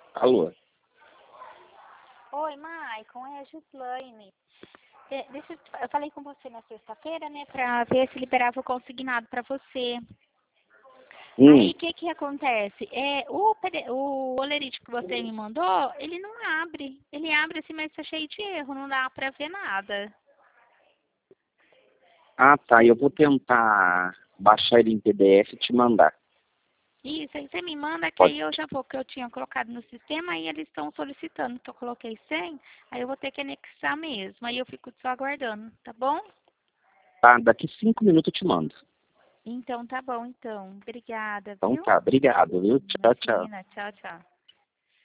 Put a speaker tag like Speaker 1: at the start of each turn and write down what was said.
Speaker 1: Alô?
Speaker 2: Oi, Maicon, é a Gislaine. Eu falei com você na sexta-feira, né, pra ver se liberava o consignado pra você. Aí, o que acontece? O olerite que você me mandou, ele não abre. Ele abre assim, mas tá cheio de erro, não dá pra ver nada.
Speaker 1: Ah, tá. Eu vou tentar baixar ele em PDF e te mandar.
Speaker 2: Isso, aí você me manda que
Speaker 1: Pode.
Speaker 2: aí eu já vou, que eu tinha colocado no sistema, aí eles estão solicitando que eu coloquei 100, aí eu vou ter que anexar mesmo, aí eu fico só aguardando, tá bom?
Speaker 1: Tá, daqui 5 minutos eu te mando.
Speaker 2: Então tá bom, então. Obrigada,
Speaker 1: Então
Speaker 2: viu?
Speaker 1: tá, obrigado, viu? Tchau, tchau.
Speaker 2: Imagina, tchau, tchau.